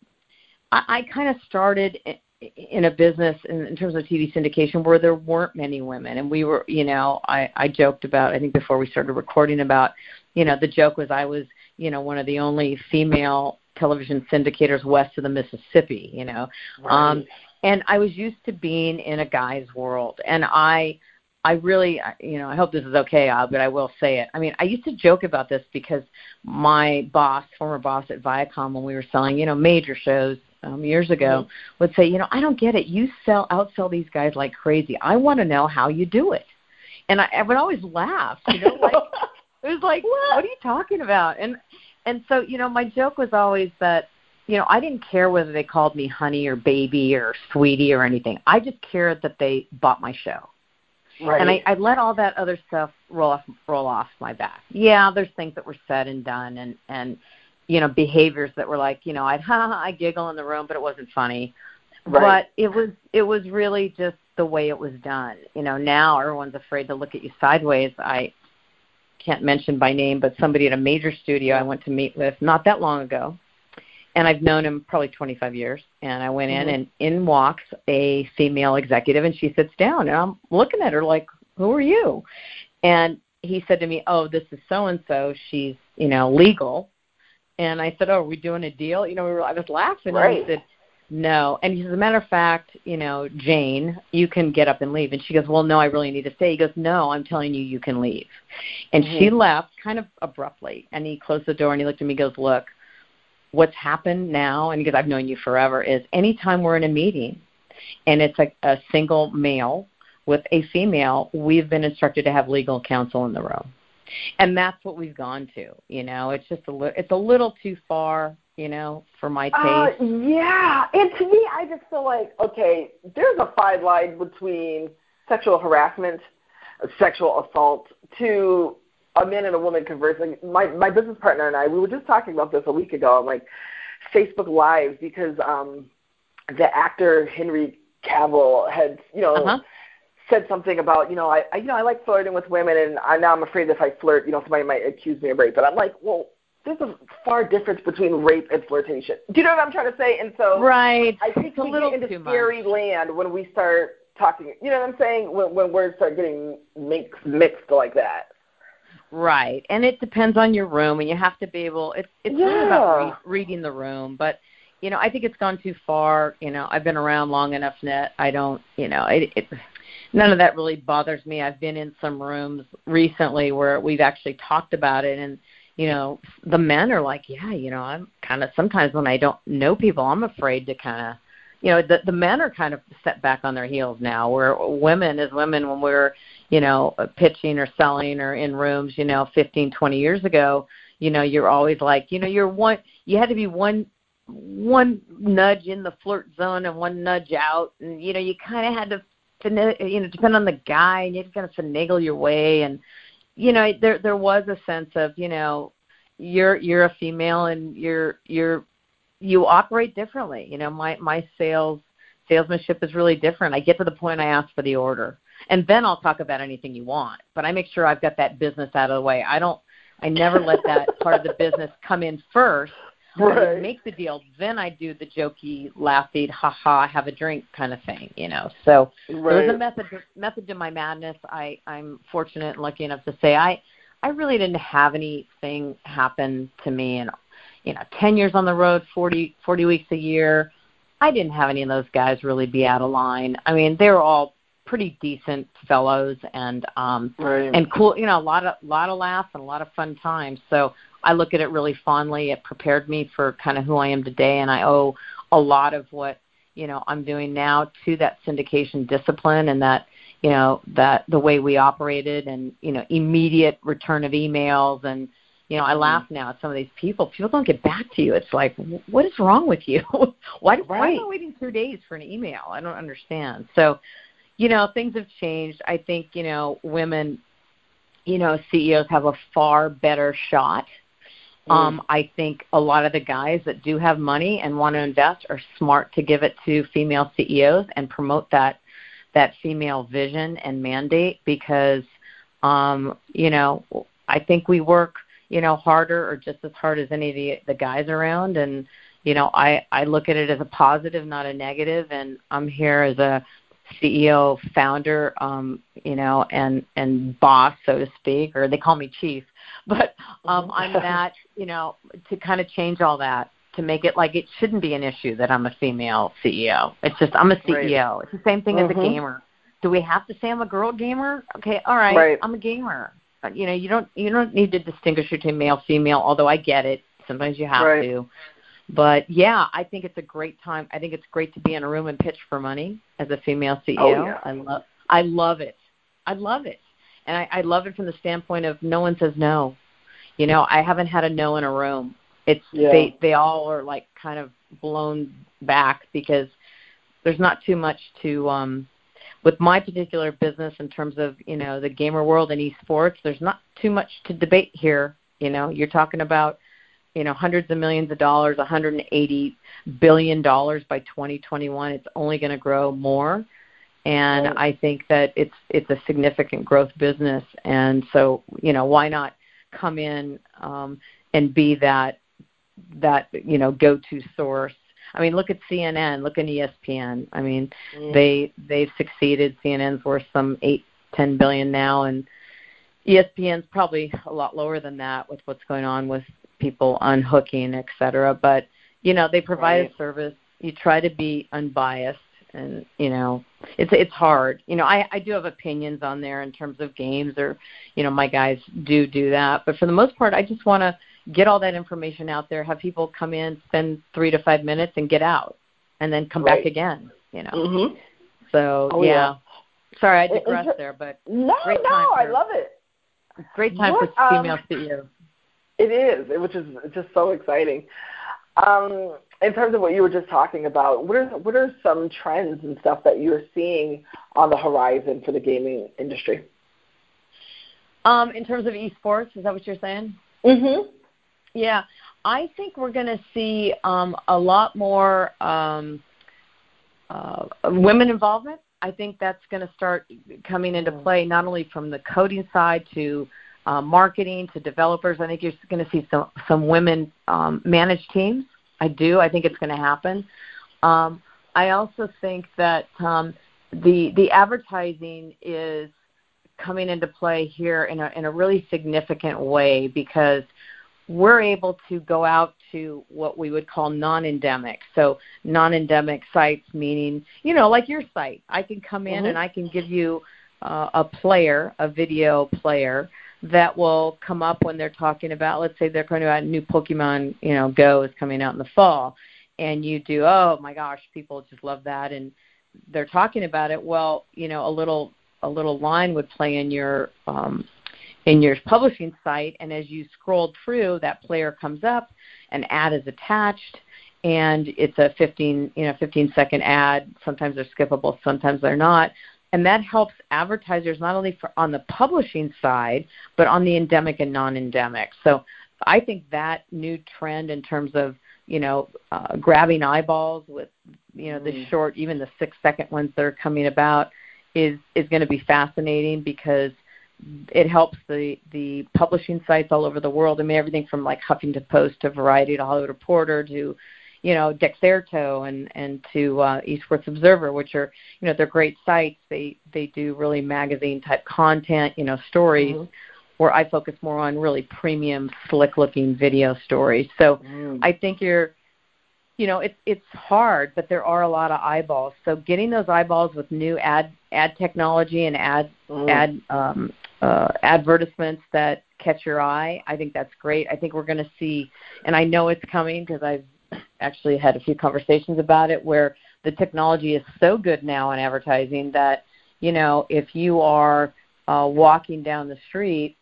I, I kind of started in a business in, in terms of T V syndication where there weren't many women. And we were, you know, I, I joked about, I think before we started recording about, you know, the joke was I was, you know, one of the only female television syndicators west of the Mississippi, you know. Right. Um, and I was used to being in a guy's world. And I I really, you know, I hope this is okay, Ab, but I will say it. I mean, I used to joke about this because my boss, former boss at Viacom, when we were selling, you know, major shows um, years ago, mm-hmm. would say, you know, I don't get it. You sell outsell these guys like crazy. I want to know how you do it. And I, I would always laugh, you know, like, it was like, what? What are you talking about? And And so, you know, my joke was always that, you know, I didn't care whether they called me honey or baby or sweetie or anything. I just cared that they bought my show. Right. And I, I let all that other stuff roll off, roll off my back. Yeah, there's things that were said and done and, and you know, behaviors that were like, you know, I'd ha ha, I giggle in the room, but it wasn't funny. Right. But it was it was really just the way it was done. You know, now everyone's afraid to look at you sideways. I can't mention by name, but somebody at a major studio I went to meet with not that long ago, and I've known him probably twenty-five years, and I went mm-hmm. in, and in walks a female executive, and she sits down, and I'm looking at her like, who are you? And he said to me, oh, this is so-and-so, she's, you know, legal. And I said, oh, are we doing a deal? You know, we were, I was laughing, right. and he said, no. And he says, as a matter of fact, you know, Jane, you can get up and leave. And she goes, well, no, I really need to stay. He goes, no, I'm telling you, you can leave. And mm-hmm. she left kind of abruptly. And he closed the door and he looked at me and goes, look, what's happened now, and because I've known you forever, is anytime we're in a meeting and it's a, a single male with a female, we've been instructed to have legal counsel in the room. And that's what we've gone to. You know, it's just a li- it's a little too far, you know, for my taste. Uh, yeah. And to me, I just feel like, okay, there's a fine line between sexual harassment, sexual assault, to a man and a woman conversing. My my business partner and I, we were just talking about this a week ago on, like, Facebook Live because um, the actor Henry Cavill had, you know, uh-huh. said something about, you know, I, I you know I like flirting with women, and I, now I'm afraid if I flirt, you know, somebody might accuse me of rape. But I'm like, well, there's a far difference between rape and flirtation. Do you know what I'm trying to say? And so right. I think it's we get into scary much. land when we start talking. You know what I'm saying? When, when words start getting mixed, mixed like that. Right. And it depends on your room, and you have to be able, it's, it's yeah. really about re- reading the room. But, you know, I think it's gone too far. You know, I've been around long enough that I don't, you know, it, it none of that really bothers me. I've been in some rooms recently where we've actually talked about it, and, you know, the men are like, yeah, you know, I'm kind of, sometimes when I don't know people, I'm afraid to kind of, you know, the, the men are kind of set back on their heels now, where women as women, when we're, you know, pitching or selling or in rooms, you know, fifteen, twenty years ago, you know, you're always like, you know, you're one, you had to be one, one nudge in the flirt zone and one nudge out. And, you know, you kind of had to, you know, depend on the guy, and you had to kind of finagle your way. And, you know, there there was a sense of, you know, you're you're a female and you're you're you operate differently. You know, my my sales salesmanship is really different. I get to the point I ask for the order, and then I'll talk about anything you want. But I make sure I've got that business out of the way. I don't. I never let that part of the business come in first. Right. I make the deal, then I do the jokey, laughy, ha-ha, have a drink kind of thing, you know. So right. There's a method method to my madness. I, I'm fortunate and lucky enough to say I, I really didn't have anything happen to me in, you know, ten years on the road, forty, forty weeks a year. I didn't have any of those guys really be out of line. I mean, they were all pretty decent fellows and um right. and cool, you know, a lot of lot of laughs and a lot of fun times. So I look at it really fondly. It prepared me for kind of who I am today, and I owe a lot of what, you know, I'm doing now to that syndication discipline and that, you know, that the way we operated and, you know, immediate return of emails. And, you know, I laugh now at some of these people. People don't get back to you. It's like, what is wrong with you? why, right. why am I waiting two days for an email? I don't understand. So, you know, things have changed. I think, you know, women, you know, C E Os have a far better shot. Mm. Um, I think a lot of the guys that do have money and want to invest are smart to give it to female C E Os and promote that that female vision and mandate because, um, you know, I think we work, you know, harder or just as hard as any of the, the guys around. And, you know, I, I look at it as a positive, not a negative. And I'm here as a C E O, founder, um, you know, and, and boss, so to speak, or they call me chief. But um, I'm that, you know, to kind of change all that, to make it like it shouldn't be an issue that I'm a female C E O. It's just I'm a C E O. Right. It's the same thing mm-hmm. as a gamer. Do we have to say I'm a girl gamer? Okay, all right, right. I'm a gamer. But, you know, you don't you don't need to distinguish between male, female, although I get it. Sometimes you have right. to. But, yeah, I think it's a great time. I think it's great to be in a room and pitch for money as a female C E O. Oh, yeah. I love I love it. I love it. And I, I love it from the standpoint of no one says no. You know, I haven't had a no in a room. It's yeah. they, they all are, like, kind of blown back because there's not too much to um, – with my particular business in terms of, you know, the gamer world and esports, there's not too much to debate here. You know, you're talking about, you know, hundreds of millions of dollars, one hundred eighty billion dollars by twenty twenty-one. It's only going to grow more. And right. I think that it's it's a significant growth business. And so, you know, why not come in um, and be that, that, you know, go-to source. I mean, look at C N N, look at E S P N. I mean, mm. they, they've succeeded. C N N's worth some eight, ten billion now, and E S P N's probably a lot lower than that with what's going on with people unhooking, et cetera. But, you know, they provide right. a service. You try to be unbiased, and, you know, it's it's hard. You know, I, I do have opinions on there in terms of games or, you know, my guys do do that. But for the most part, I just want to get all that information out there, have people come in, spend three to five minutes, and get out, and then come right. back again, you know. Mm-hmm. So, oh, yeah. yeah. Sorry, I digressed there, but no, great no, time for, I love it. Great time what, for female um, C E Os. It is, which is just so exciting. Um, in terms of what you were just talking about, what are what are some trends and stuff that you're seeing on the horizon for the gaming industry? Um, in terms of esports, is that what you're saying? Mm-hmm. Yeah, I think we're going to see um, a lot more um, uh, women involvement. I think that's going to start coming into play not only from the coding side to uh, marketing to developers. I think you're going to see some, some women um, manage teams. I do. I think it's going to happen. Um, I also think that um, the the advertising is coming into play here in a in a really significant way because we're able to go out to what we would call non-endemic. So non-endemic sites, meaning, you know, like your site. I can come in mm-hmm. and I can give you uh, a player, a video player, that will come up when they're talking about, let's say they're going to add new Pokemon, you know, Go is coming out in the fall. And you do, oh, my gosh, people just love that. And they're talking about it. Well, you know, a little a little line would play in your um, in your publishing site, and as you scroll through, that player comes up, an ad is attached, and it's a fifteen, you know, fifteen second ad. Sometimes they're skippable, sometimes they're not, and that helps advertisers not only for on the publishing side, but on the endemic and non-endemic. So I think that new trend in terms of, you know, uh, grabbing eyeballs with, you know, mm. the short, even the six second ones that are coming about is is going to be fascinating because it helps the, the publishing sites all over the world. I mean, everything from like Huffington Post to Variety to Hollywood Reporter to, you know, Dexerto and, and to uh, Esports Observer, which are, you know, they're great sites. They they do really magazine-type content, you know, stories. Mm-hmm. where I focus more on really premium, slick-looking video stories. So mm. I think you're, you know, it's it's hard, but there are a lot of eyeballs. So getting those eyeballs with new ad ad technology and ad mm. ad um, uh, advertisements that catch your eye, I think that's great. I think we're going to see, and I know it's coming because I've actually had a few conversations about it, where the technology is so good now in advertising that, you know, if you are uh, walking down the street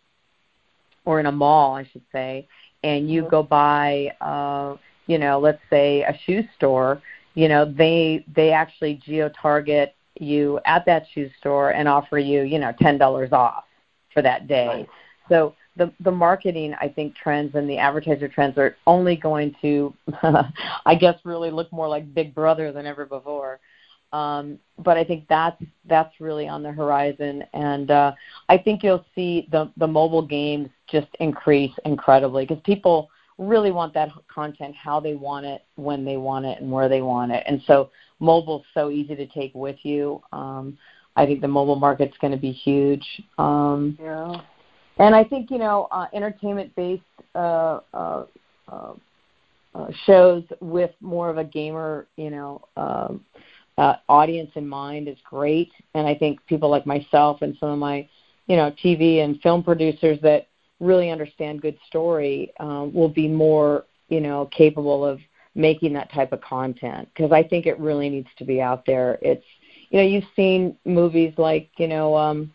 or in a mall, I should say, and you mm-hmm. go by, uh, you know, let's say a shoe store, you know, they they actually geo-target you at that shoe store and offer you, you know, ten dollars off for that day. Right. So the the marketing, I think, trends and the advertiser trends are only going to, I guess, really look more like Big Brother than ever before. Um, but I think that's that's really on the horizon, and uh, I think you'll see the the mobile games just increase incredibly because people really want that content how they want it, when they want it, and where they want it. And so mobile's so easy to take with you. Um, I think the mobile market's going to be huge. Um, yeah. And I think, you know, uh, entertainment-based uh, uh, uh, uh, shows with more of a gamer, you know, uh, uh, audience in mind is great. And I think people like myself and some of my, you know, T V and film producers that really understand good story um, will be more, you know, capable of making that type of content, because I think it really needs to be out there. It's, you know, you've seen movies like, you know, um,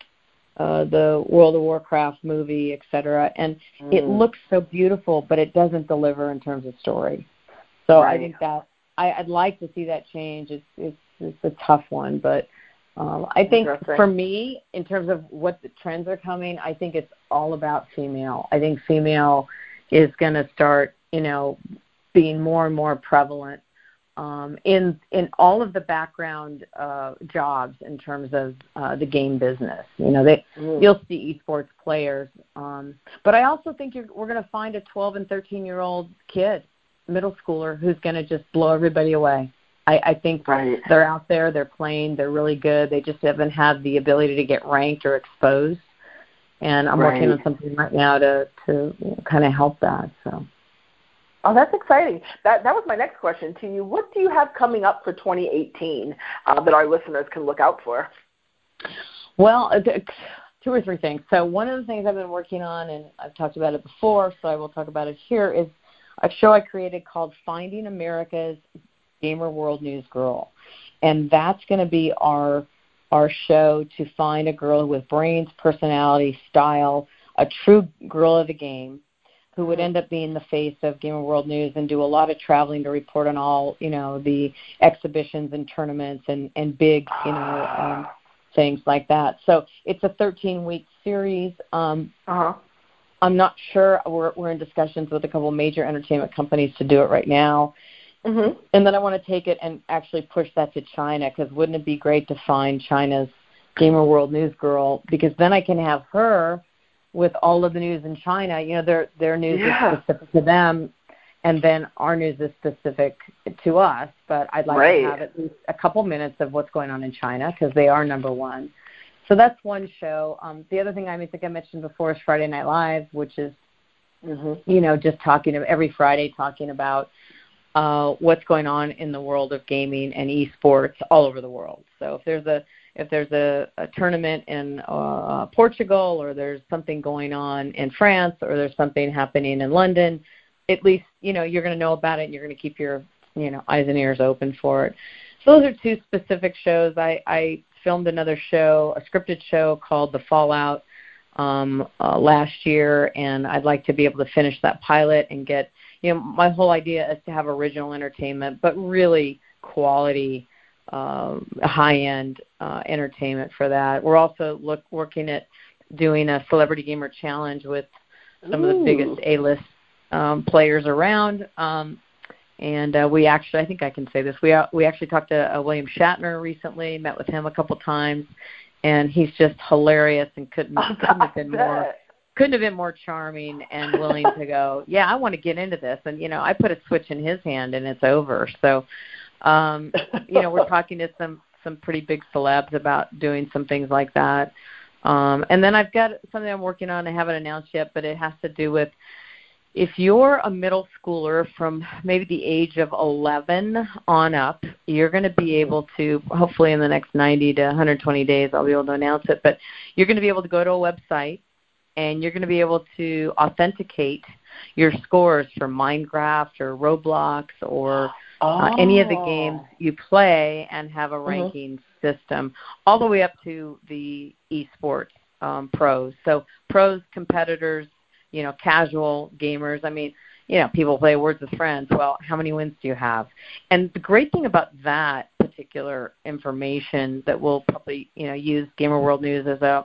uh, the World of Warcraft movie, et cetera, and mm. it looks so beautiful, but it doesn't deliver in terms of story. So right. I think that I, I'd like to see that change. It's it's, it's a tough one, but um, I think for me, in terms of what the trends are coming, I think it's all about female. I think female is going to start, you know, being more and more prevalent um, in in all of the background uh, jobs in terms of uh, the game business. You know, they mm. you'll see esports players, um, but I also think you're, we're going to find a twelve and thirteen year old kid, middle schooler, who's going to just blow everybody away. I, I think right. they're out there, they're playing, they're really good. They just haven't had the ability to get ranked or exposed. And I'm right. working on something right now to to kind of help that. So. Oh, that's exciting. That that was my next question to you. What do you have coming up for twenty eighteen uh, that our listeners can look out for? Well, two or three things. So one of the things I've been working on, and I've talked about it before, so I will talk about it here, is a show I created called Finding America's Gamer World News Girl. And that's going to be our our show to find a girl with brains, personality, style, a true girl of the game, who would end up being the face of Gamer World News and do a lot of traveling to report on all, you know, the exhibitions and tournaments and, and big, you know, um, things like that. So it's a thirteen-week series. Um, uh-huh. I'm not sure. We're, we're in discussions with a couple of major entertainment companies to do it right now. Mm-hmm. And then I want to take it and actually push that to China, because wouldn't it be great to find China's Gamer World News Girl, because then I can have her with all of the news in China. You know, their their news yeah. is specific to them, and then our news is specific to us. But I'd like right. to have at least a couple minutes of what's going on in China, because they are number one. So that's one show. Um, the other thing I think I mentioned before is Friday Night Live, which is, mm-hmm. you know, just talking of every Friday talking about uh, what's going on in the world of gaming and esports all over the world. So if there's a if there's a, a tournament in uh, Portugal, or there's something going on in France, or there's something happening in London, at least, you know, you're going to know about it, and you're going to keep your, you know, eyes and ears open for it. So those are two specific shows. I, I filmed another show, a scripted show called The Fallout um, uh, last year, and I'd like to be able to finish that pilot and get, you know, my whole idea is to have original entertainment, but really quality, uh, high-end uh, entertainment for that. We're also look, working at doing a Celebrity Gamer Challenge with some Ooh. of the biggest A-list um, players around. Um, and uh, we actually, I think I can say this, we we actually talked to uh, William Shatner recently, met with him a couple times, and he's just hilarious and couldn't, couldn't have been more couldn't have been more charming and willing to go, yeah, I want to get into this. And, you know, I put a switch in his hand and it's over. So, um, you know, we're talking to some, some pretty big celebs about doing some things like that. Um, and then I've got something I'm working on. I haven't announced yet, but it has to do with if you're a middle schooler from maybe the age of eleven on up, you're going to be able to, hopefully in the next ninety to one hundred twenty days, I'll be able to announce it, but you're going to be able to go to a website and you're going to be able to authenticate your scores for Minecraft or Roblox or oh. uh, any of the games you play and have a ranking mm-hmm. system all the way up to the esports um, pros. So pros, competitors, you know, casual gamers. I mean, you know, people play Words with Friends. Well, how many wins do you have? And the great thing about that particular information that we'll probably, you know, use Gamer World News as a,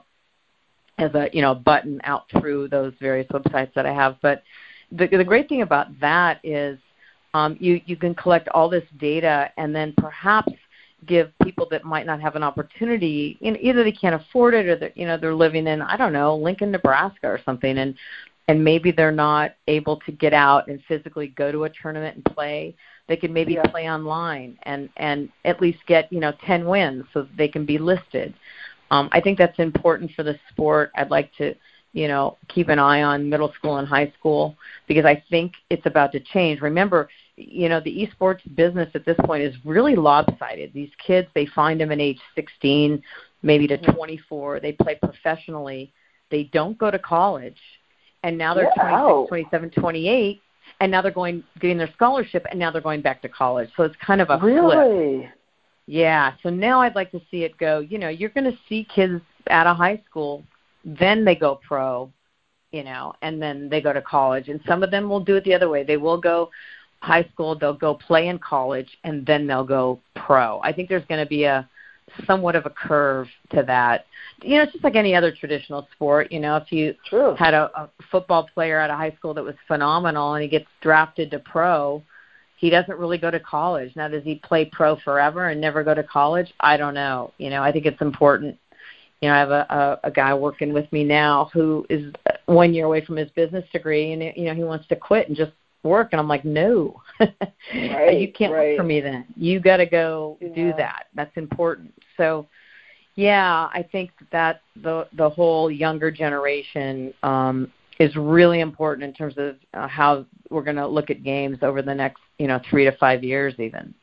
as a, you know, button out through those various websites that I have. But the, the great thing about that is um, you, you can collect all this data and then perhaps give people that might not have an opportunity, you know, either they can't afford it or they're, you know, they're living in, I don't know, Lincoln, Nebraska or something, and and maybe they're not able to get out and physically go to a tournament and play. They can maybe yeah. play online and, and at least get, you know, ten wins so that they can be listed. Um, I think that's important for the sport. I'd like to, you know, keep an eye on middle school and high school because I think it's about to change. Remember, you know, the esports business at this point is really lopsided. These kids, they find them in age sixteen, maybe to twenty-four. They play professionally. They don't go to college. And now they're yeah, twenty-six, twenty-seven, twenty-eight, and now they're going getting their scholarship, and now they're going back to college. So it's kind of a really? flip. Yeah. So now I'd like to see it go, you know, you're going to see kids out of high school, then they go pro, you know, and then they go to college. And some of them will do it the other way. They will go high school, they'll go play in college, and then they'll go pro. I think there's going to be a somewhat of a curve to that. You know, it's just like any other traditional sport. You know, if you True. had a, a football player out of high school that was phenomenal and he gets drafted to pro, he doesn't really go to college. Now, does he play pro forever and never go to college? I don't know. You know, I think it's important. You know, I have a, a, a guy working with me now who is one year away from his business degree, and, you know, he wants to quit and just work. And I'm like, no, right, you can't right. work for me then. You got to go yeah. do that. That's important. So, yeah, I think that the the whole younger generation um, is really important in terms of uh, how we're going to look at games over the next, you know, three to five years even.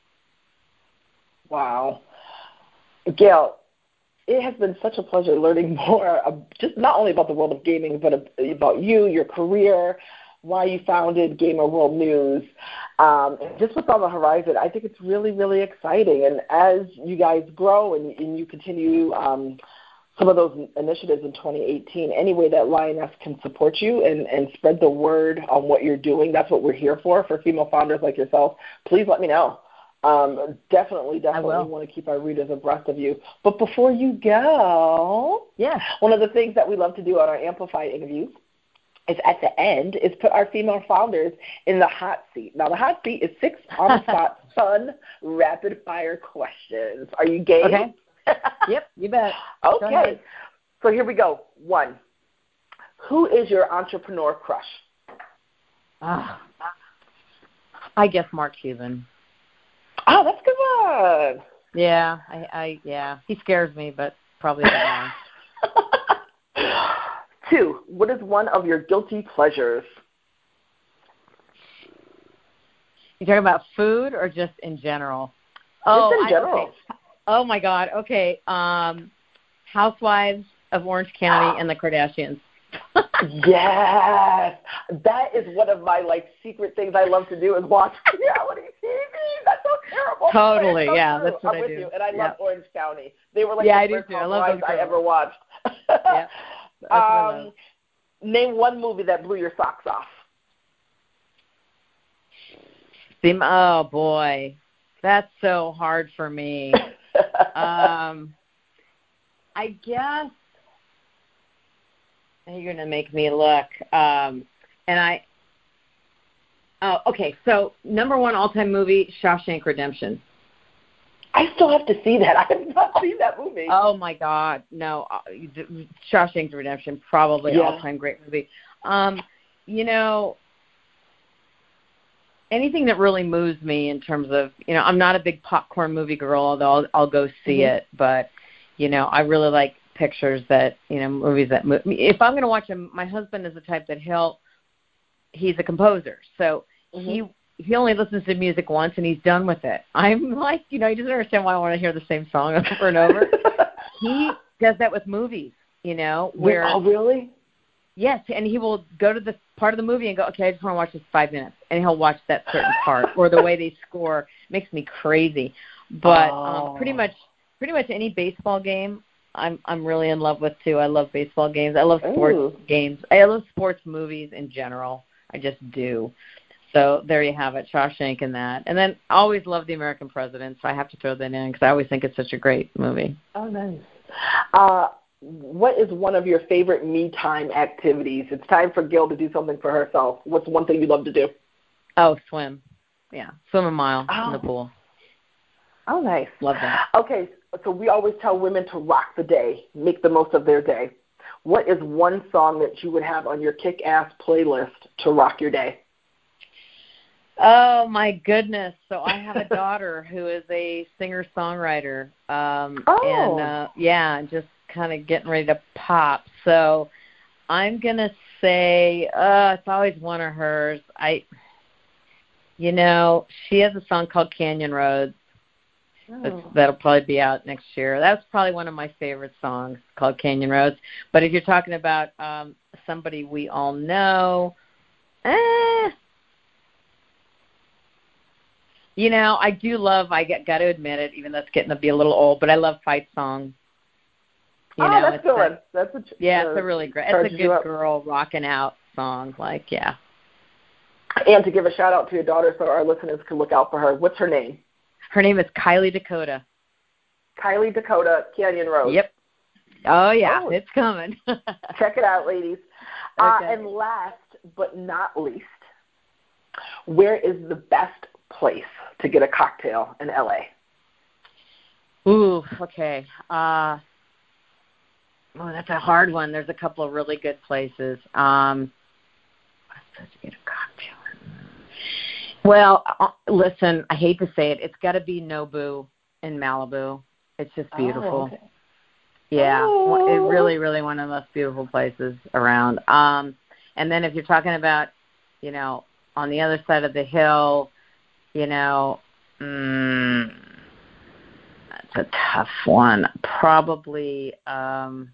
Wow. Gail, it has been such a pleasure learning more, uh, just not only about the world of gaming, but about you, your career, why you founded Gamer World News. Um, just what's on the horizon, I think it's really, really exciting. And as you guys grow and, and you continue um, some of those initiatives in twenty eighteen, any way that Lioness can support you and, and spread the word on what you're doing, that's what we're here for, for female founders like yourself, please let me know. Um, definitely, definitely want to keep our readers abreast of you. But before you go, yeah, one of the things that we love to do on our Amplify interviews is at the end is put our female founders in the hot seat. Now, the hot seat is six on-the-spot, fun, rapid-fire questions. Are you game? Okay. Yep, you bet. Okay. So here we go. One, who is your entrepreneur crush? Uh, I guess Mark Cuban. Oh, that's a good one. Yeah, I, I yeah. He scares me, but probably not. Two, what is one of your guilty pleasures? You talking about food or just in general? Just oh, in general. I, okay. Oh my God. Okay. Um, Housewives of Orange County and the Kardashians. Yes, that is one of my like secret things I love to do is watch reality T V. That's so terrible. Totally, so yeah, true. that's what I'm I with do. you, and I yep. love Orange County. They were like yeah, the I first do too. I love those I ever watched. yeah, that's um, what I love. Name one movie that blew your socks off. Oh boy, that's so hard for me. um, I guess. You're going to make me look. Um, and I, oh, okay. So number one all-time movie, Shawshank Redemption. I still have to see that. I have not seen that movie. Oh, my God. No, uh, Shawshank Redemption, probably yeah. all-time great movie. Um, you know, anything that really moves me in terms of, you know, I'm not a big popcorn movie girl, although I'll, I'll go see mm-hmm. it. But, you know, I really like pictures that, you know, movies that move. If I'm going to watch them, my husband is the type that he'll, he's a composer. So mm-hmm. he he only listens to music once and he's done with it. I'm like, you know, he doesn't understand why I want to hear the same song over and over. He does that with movies, you know. Where, oh, really? Yes, and he will go to the part of the movie and go, okay, I just want to watch this five minutes. And he'll watch that certain part. Or the way they score makes me crazy. But oh. um, pretty much pretty much any baseball game I'm I'm really in love with, too. I love baseball games. I love sports Ooh. games. I love sports movies in general. I just do. So there you have it, Shawshank and that. And then I always love The American President, so I have to throw that in because I always think it's such a great movie. Oh, nice. Uh, what is one of your favorite me time activities? It's time for Gil to do something for herself. What's one thing you love to do? Oh, swim. Yeah, swim a mile oh. in the pool. Oh, nice. Love that. Okay, so we always tell women to rock the day, make the most of their day. What is one song that you would have on your kick-ass playlist to rock your day? Oh, my goodness. So I have a daughter who is a singer-songwriter. Um, oh. And, uh, yeah, just kind of getting ready to pop. So I'm going to say uh, it's always one of hers. I, you know, she has a song called Canyon Roads. That's, that'll probably be out next year. That's probably one of my favorite songs, called Canyon Roads. But if you're talking about um, somebody we all know, eh, you know, I do love, I got to admit it, even though it's getting to be a little old, but I love Fight Song. You oh, know, that's good. A, that's a, yeah, uh, it's a really great, it's a good girl rocking out song. Like, yeah. And to give a shout out to your daughter so our listeners can look out for her. What's her name? Her name is Kylie Dakota. Kylie Dakota, Canyon Road. Yep. Oh, yeah, oh. It's coming. Check it out, ladies. Okay. Uh, and last but not least, where is the best place to get a cocktail in L A? Ooh, okay. Uh, oh, that's a hard one. There's a couple of really good places. Um, to get a cocktail. Well, uh, listen, I hate to say it. It's got to be Nobu in Malibu. It's just beautiful. Oh, okay. Yeah, oh. It really, really one of the most beautiful places around. Um, and then if you're talking about, you know, on the other side of the hill, you know, mm, that's a tough one. Probably, um,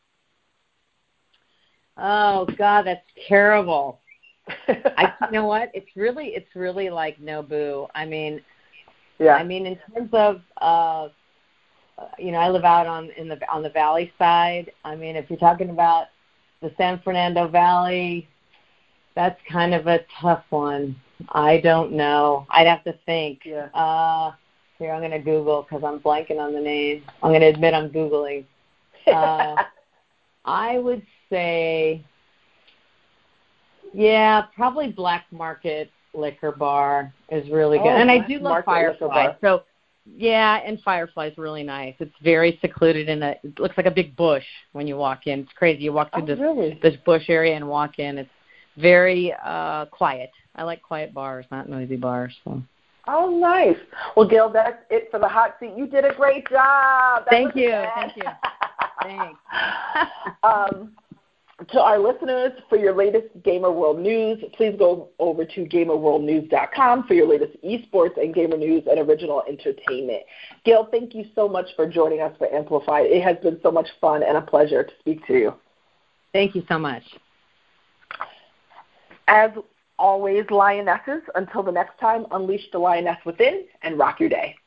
oh, God, that's terrible. I, you know what? It's really, it's really like Nobu. I mean, yeah. I mean, in terms of, uh, you know, I live out on in the on the valley side. I mean, if you're talking about the San Fernando Valley, that's kind of a tough one. I don't know. I'd have to think. Yeah. Uh, here, I'm going to Google because I'm blanking on the name. I'm going to admit I'm Googling. Uh, I would say. Yeah, probably Black Market Liquor Bar is really good. Oh, and I do love Firefly. So, yeah, and Firefly's really nice. It's very secluded in a, it looks like a big bush when you walk in. It's crazy. You walk through oh, this, really? this bush area and walk in. It's very uh, quiet. I like quiet bars, not noisy bars. So. Oh, nice. Well, Gil, that's it for the hot seat. You did a great job. That Thank you. Bad. Thank you. Thanks. um, To our listeners, for your latest Gamer World news, please go over to gamer world news dot com for your latest esports and gamer news and original entertainment. Gil, thank you so much for joining us for Amplified. It has been so much fun and a pleasure to speak to you. Thank you so much. As always, Lionesses, until the next time, unleash the lioness within and rock your day.